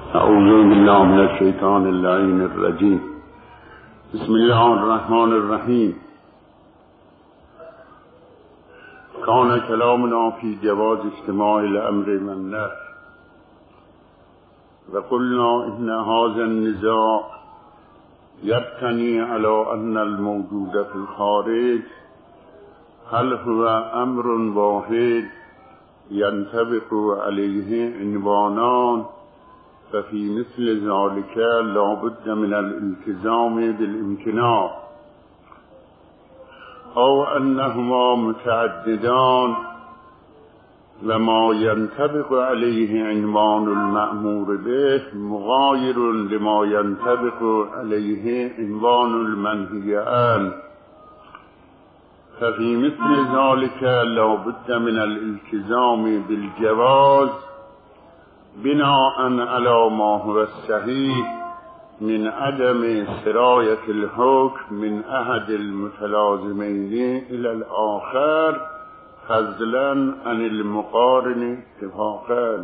اعوذ بالله من الشیطان اللعین الرجیم. بسم الله الرحمن الرحیم. کان کلامنا فی جواز اجتماع الامر والنهی و قلنا ان هذا النزاع یبتنی علی ان الموجود فی الخارج هل هو امر واحد ينطبق عليه عنوانان ففي مثل ذلك لا بد من الالتزام بالامتناع او انهما متعددان وما ينطبق عليه عنوان المأمور به مغاير لما ينطبق عليه عنوان المنهي عنه ففي مثل ذلك لا بد من الالتزام بالجواز بناء على ما هو الصحيح من عدم سراية الحكم من أحد المتلازمين إلى الآخر فضلا عن المقارن اتفاقا.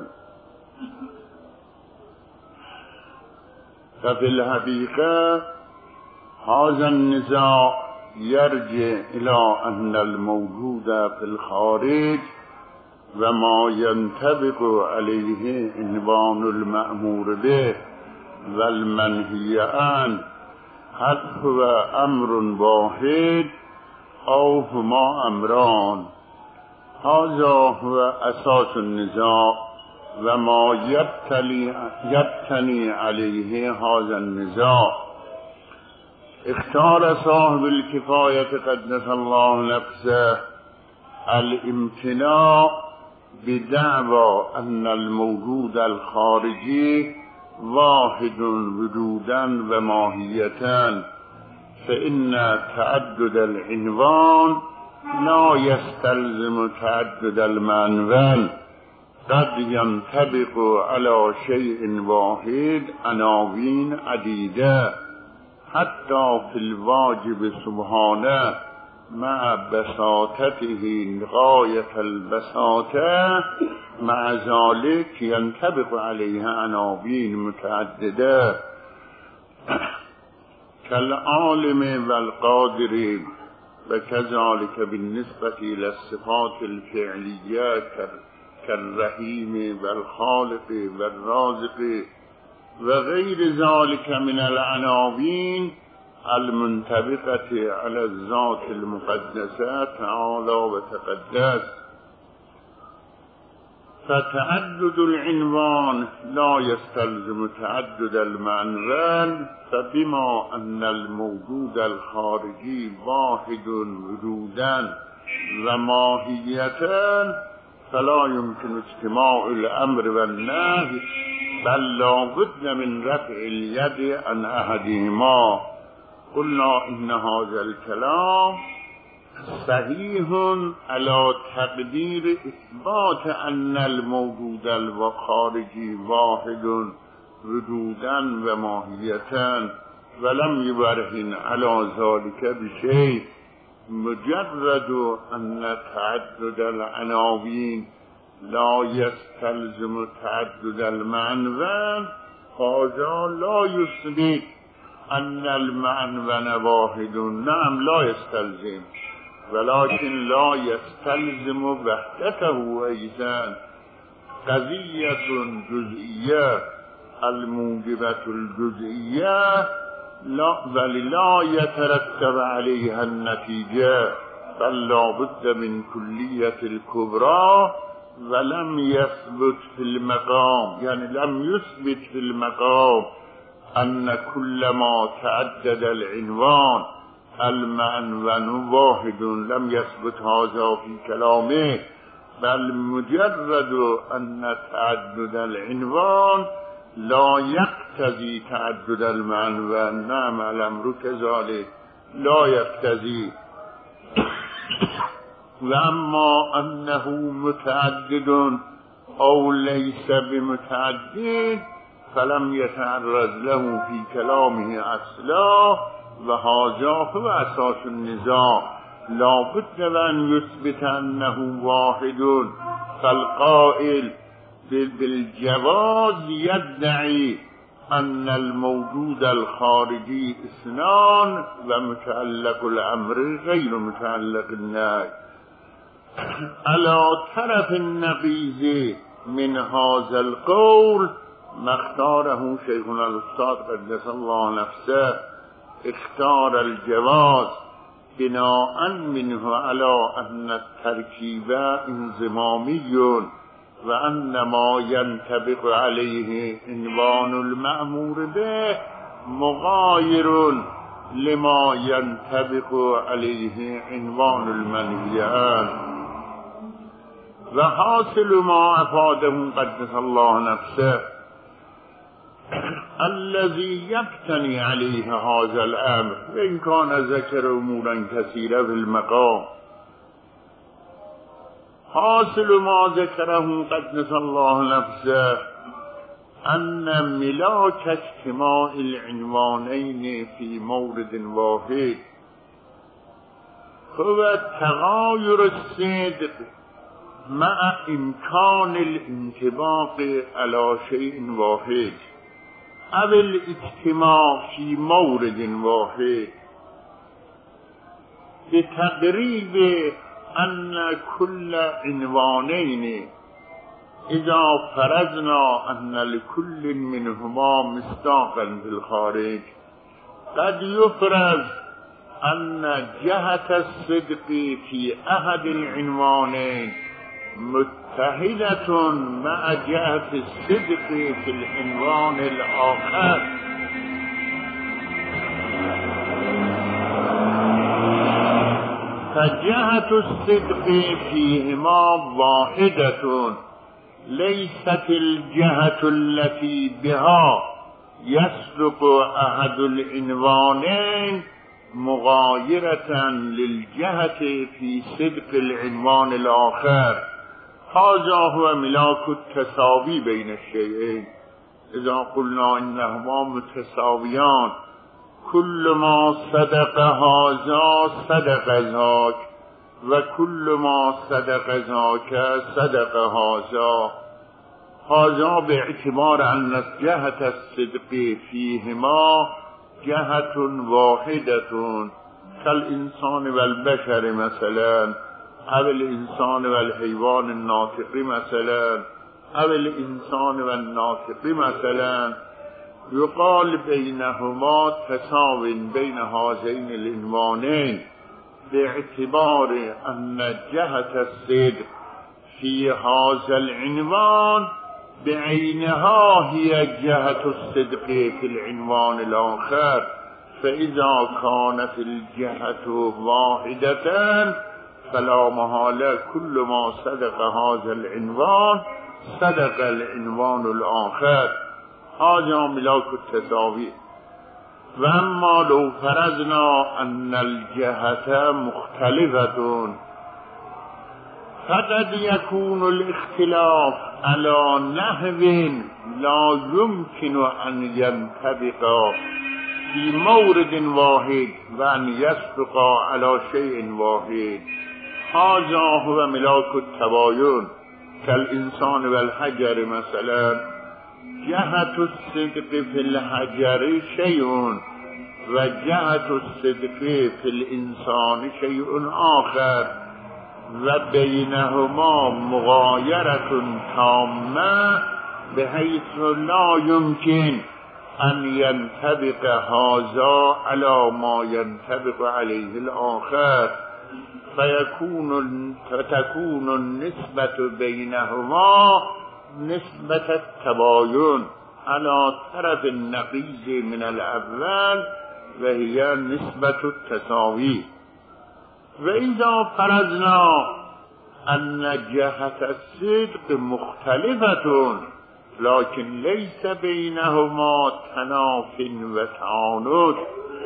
ففي الحقيقة هذا النزاع يرجع إلى أن الموجود في الخارج وما ينطبق عليه عنوان المأمور به والمنهي عنه هل هو أمر واحد أو هما أمران. هذا هو أساس النزاع وما يبتني عليه هذا النزاع. اختار صاحب الكفاية قدس الله نفسه الامتناع بدعوى أن الموجود الخارجي واحد وجودا وماهية فإن تعدد العنوان لا يستلزم تعدد المعنون قد ينطبق على شيء واحد عناوين عديدة حتى في الواجب سبحانه مع بساطته غاية البساطة مع ذلك ينطبق عليها عناوين متعددة كالعالم والقادر وكذلك بالنسبة إلى الصفات الفعلية كالرحيم والخالق والرازق وغير ذلك من العناوين المنطبقة على الذات المقدسة تعالى وتقدس. فتعدد العنوان لا يستلزم تعدد المعنون فبما أن الموجود الخارجي واحد وجودا وماهية فلا يمكن اجتماع الأمر والنهي بل لا بد من رفع اليد عن أحدهما. قلنا إن هذا الكلام صحيح على تقدير إثبات أن الموجود الخارجي واحد وجودا وماهية ولم يبرهن على ذلك بشيء مجرد أن تعدد العناوين لا يستلزم تعدد المعنون هذا لا يثبت أن المعنون واحد. نعم لا يستلزم ولكن لا يستلزم وحدته أيضا. قضية جزئية الموجبة الجزئية لا يترتب عليها النتيجة بل لا بد من كلية الكبرى ولم يثبت في المقام يعني لم يثبت في المقام أن كل ما تعدد العنوان المعنون واحد لم يثبت هذا في كلامه بل مجرد أن تعدد العنوان لا يقتضي تعدد المعنون. نعم الأمر كذلك لا يقتضي. وأما أنه متعدد أو ليس بمتعدد فلم يتعرض له في كلامه أصلا وهذا هو أساس النزاع. لا بد أن يثبت أنه واحد فالقائل بالجواز يدعي أن الموجود الخارجي اثنان ومتعلق الأمر غير متعلق النهي. على طرف النقيض من هذا القول ما اختاره شيخنا الأستاذ قدس الله نفسه، اختار الجواز بناء منه على أن التركيب انضمامي وأن ما ينطبق عليه عنوان المأمور به مغاير لما ينطبق عليه عنوان المنهي عنه. وحاصل ما أفاده قدس الله نفسه الذي يبتني عليه هذا الأمر، وإن كان ذكر أمورا كثيرة في المقام، حاصل ما ذكره قدس الله نفسه أن ملاك اجتماع العنوانين في مورد واحد هو تغاير الصدق مع إمكان الانطباق على شيء واحد أو الاجتماع في مورد واحد، بتقريب أن كل عنوانين إذا فرضنا أن لكل منهما مصداقا في الخارج قد يفرض أن جهة الصدق في أحد العنوانين متحدة مع جهة الصدق في العنوان الآخر، فجهة الصدق فيهما واحدة، ليست الجهة التي بها يصدق أحد العنوانين مغايرة للجهة في صدق العنوان الآخر. هذا هو ملاك التساوي بين الشيئين. إذا قلنا إنهما متساويان، كل ما صدق هذا صدق ذاك، وكل ما صدق ذاك صدق هذا. هذا باعتبار أن جهة الصدق فيهما جهة واحدة كالإنسان والبشر مثلا، أو الإنسان والحيوان الناطق مثلا، أو الإنسان والناطق مثلا، يقال بينهما تساو بين هذين العنوانين باعتبار أن جهة الصدق في هذا العنوان بعينها هي جهة الصدق في العنوان الآخر. فإذا كانت الجهة واحدة فلا محالة كل ما صدق هذا العنوان صدق العنوان الآخر. هذا ملاك التساوي. وأما لو فرضنا أن الجهة مختلفة فقد يكون الاختلاف على نحو لا يمكن أن ينطبق في مورد واحد وأن يسبق على شيء واحد. هذا هو ملاك التباين كالإنسان والحجر مثلا. جهة الصدق في الحجر شيء وجهة الصدق في الإنسان شيء آخر، وبينهما مغايرة تامة بحيث لا يمكن أن ينطبق هذا على ما ينطبق عليه الآخر، فتكون النسبة بينهما نسبة التباين على طرف النقيض من الأول وهي نسبة التساوي. وإذا فرضنا أن جهة الصدق مختلفة لكن ليس بينهما تناف وتعاند،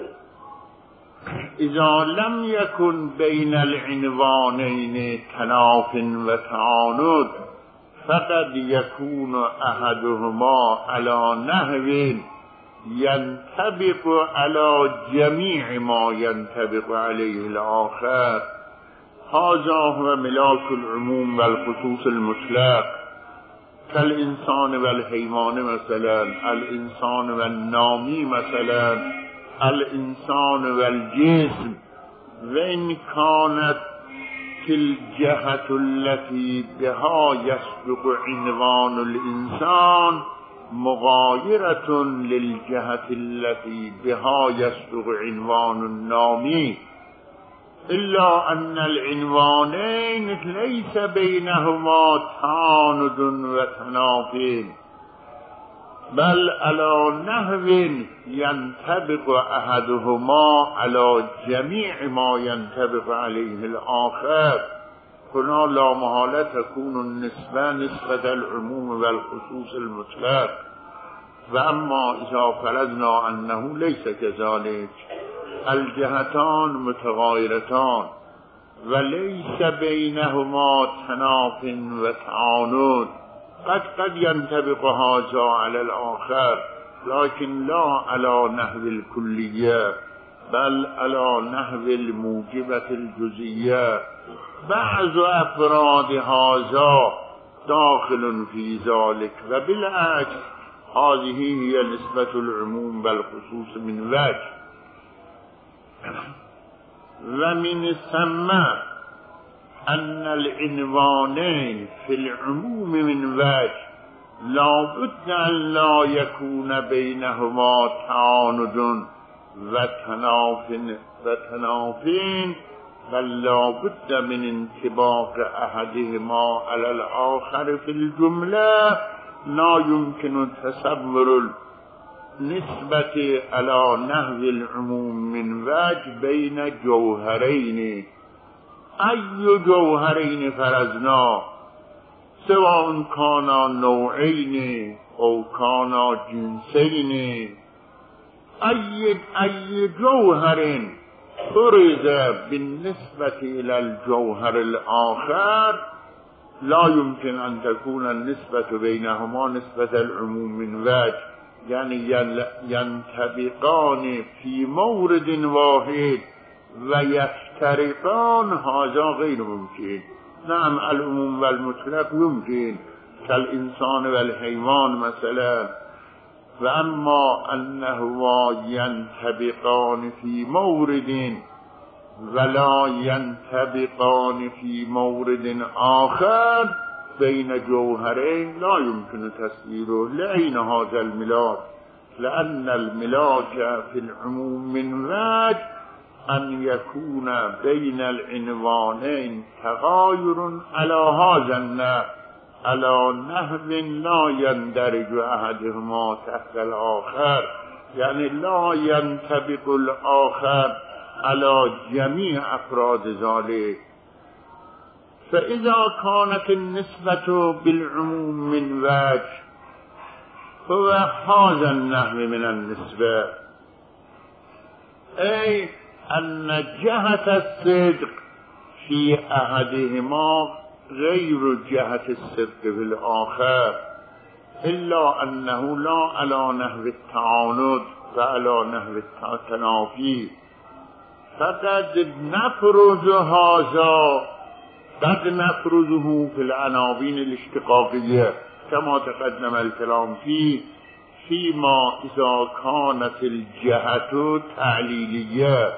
إذا لم يكن بين العنوانين تناف وتعاند فقد يكون أحدهما على نحو ينطبق على جميع ما ينطبق عليه الآخر. هذا هو ملاك العموم والخصوص المطلق. كالإنسان والحيوان مثلا، الإنسان والنامی مثلا، الإنسان والجسم. وإن كانت الجهة التي بها يصدق عنوان الإنسان مغايرة للجهة التي بها يصدق عنوان النامی، إلا أن العنوانين ليس بينهما تعاند وتنافي، بل على نحو ينطبق أحدهما على جميع ما ينطبق عليه الآخر. هنا لا محالة تكون النسبة نسبة العموم والخصوص المطلق. وأما إذا فرضنا أنه ليس كذلك، الجهتان متغايرتان وليس بينهما تناف وتعاند، قد ينطبق هذا على الآخر، لكن لا على نحو الكلية بل على نحو الموجبة الجزئية. بعض أفراد هذا داخل في ذلك، وبالعكس هذه هي نسبة العموم والخصوص من وجه. ومن ثم أن العنوانين في العموم من وجه لا بد أن لا يكون بينهما تعاند وتنافين، بل لا بد من انطباق أحدهما على الآخر في الجملة. لا يمكن تصور النسبة على نحو العموم من وجه بين جوهرين. أي جوهرين فرضنا، سواء كانا نوعين أو كانا جنسين، أي جوهر فرض بالنسبة إلى الجوهر الآخر لا يمكن أن تكون النسبة بينهما نسبة العموم من وجه، يعني ينطبقان في مورد واحد ويفترقان، هذا غير ممكن. نعم العموم والمطلق يمكن كالإنسان والحيوان مثلا، وأما أنهما ينطبقان في مورد ولا ينطبقان في مورد آخر بين جوهرين لا يمكن تسويره لعين هذا الملاك، لأن الملاك في العموم من وجه أن يكون بين العنوانين تغاير على هذا النحو، على نحو لا يندرج أحدهما تحت الآخر، يعني لا ينطبق الآخر على جميع أفراد ذلك. فإذا كانت النسبة بالعموم من وجه هو هذا النحو من النسبة، أي أن جهة الصدق في أحدهما غير جهة الصدق في الآخر، إلا أنه لا على نحو التعاند وعلى نحو التنافي. فقد نفرض هذا، قد نفرضه في العناوين الاشتقاقية كما تقدم الكلام فيه، فيما إذا كانت الجهة تعليلية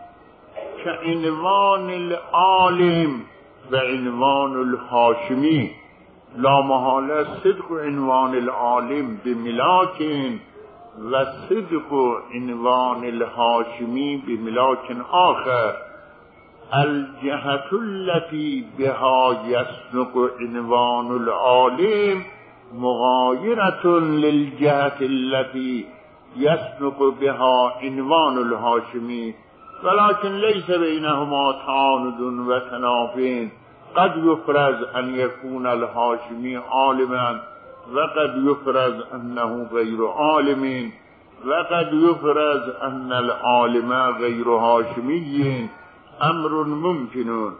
كعنوان العالم وعنوان الهاشمي. لا محالة صدق عنوان العالم بملاك وصدق عنوان الهاشمي بملاك آخر. الجهة التي بها يصدق عنوان العالم مغايرة للجهة التي يصدق بها عنوان الهاشمي، ولكن ليس بينهما تعاند وتنافين. قد يفرض أن يكون الهاشمي عالما، وقد يفرض أنه غير عالم، وقد يفرض أن العالم غير هاشمي، أمر ممكن.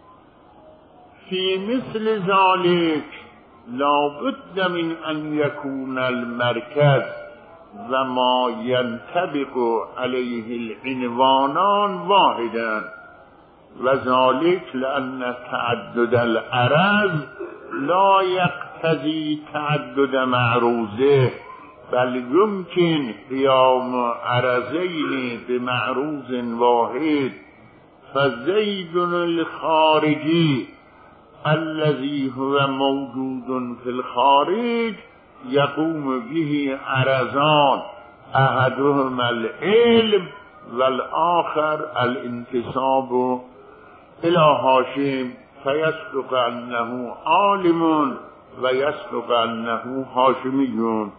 في مثل ذلك لا بد من أن يكون المركز وما ينطبق عليه العنوانان واحدا، وذلك لأن تعدد العرض لا يقتضي تعدد معروضه، بل يمكن قيام عرضين بمعروض واحد. فزيد الخارجي الذي هو موجود في الخارج يقوم به عرضان، احدهما العلم والآخر الانتساب إلى هاشم، فيصدق أنه عالم ويصدق أنه هاشمي.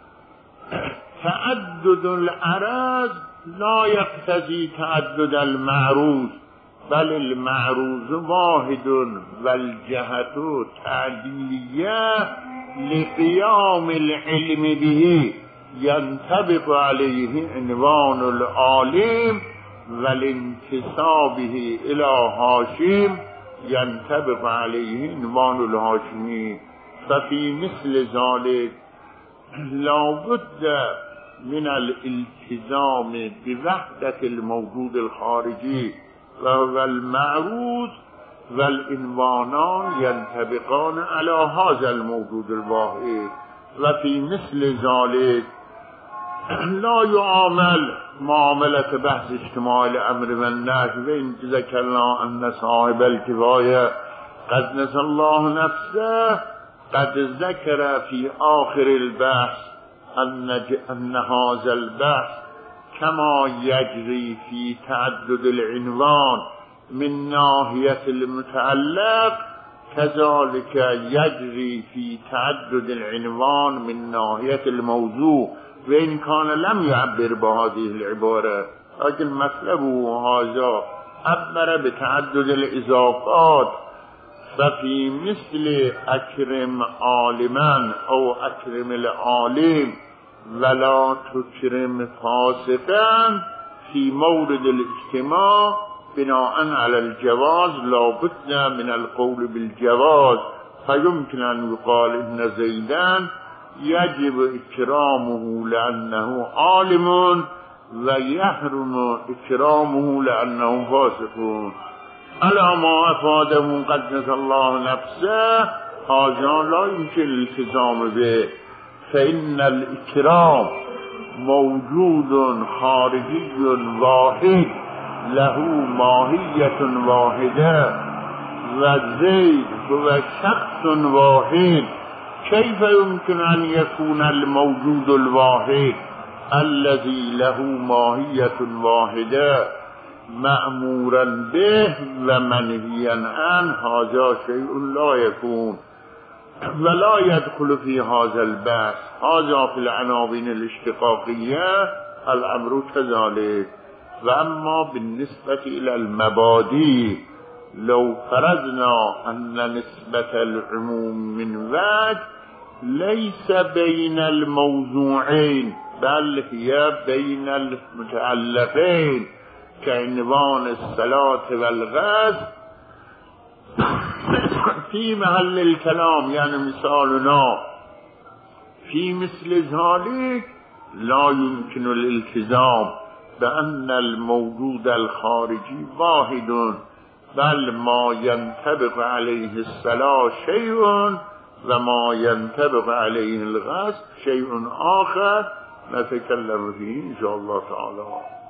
تعدد العرض لا يقتضي تعدد المعروض، بل المعروض واحد والجهة تعديلية لقيام العلم به ينطبق عليه عنوان العالم، والانتسابه إلى هاشم ينطبق عليه عنوان الهاشمي. ففي مثل ذلك لا بد من الالتزام بوحدة الموجود الخارجي وهو المعروض، والعنوانان ينطبقان على هذا الموجود الواحد. وفي مثل ذلك لا يعامل معاملة بحث اجتماع الأمر والنهي. وإن ذكرنا أن صاحب الكفاية قد نسى الله نفسه قد ذكر في آخر البحث أن هذا البحث كما يجري في تعدد العنوان من ناحية المتعلق، كذلك يجري في تعدد العنوان من ناحية الموضوع، وإن كان لم يعبر بهذه العبارة، لكن مطلبه هذا عبر بتعدد الإضافات. ففي مثل أكرم عالما أو أكرم العالم ولا تكرم فاسقا في مورد الاجتماع بناء على الجواز لا بد من القول بالجواز. فيمكن أن يقال إن زيدان يجب إكرامه لأنه عالم ويحرم إكرامه لأنه فاسق. على ما أفاده قد نسى الله نفسه هذا لا يمكن الالتزام به، فإن الإكرام موجود خارجي واحد له ماهية واحدة، وزيد هو شخص واحد. كيف يمكن أن يكون الموجود الواحد الذي له ماهية واحدة مأمورا به ومنهيا عنه؟ هذا شيء لا يكون ولا يدخل في هذا البحث. هذا في العناوين الاشتقاقية الأمر كذلك. وأما بالنسبة إلى المبادئ، لو فرضنا أن نسبة العموم من وجه ليس بين الموضوعين بل هي بين المتعلقين كعنوان الصلاة والغسل في محل الكلام، يعني مثالنا في مثل ذلك لا يمكن الالتزام بأن الموجود الخارجي واحد، بل ما ينطبق عليه الصلاة شيء وما ينطبق عليه الغسل شيء آخر نتكلم فيه إن شاء الله تعالى.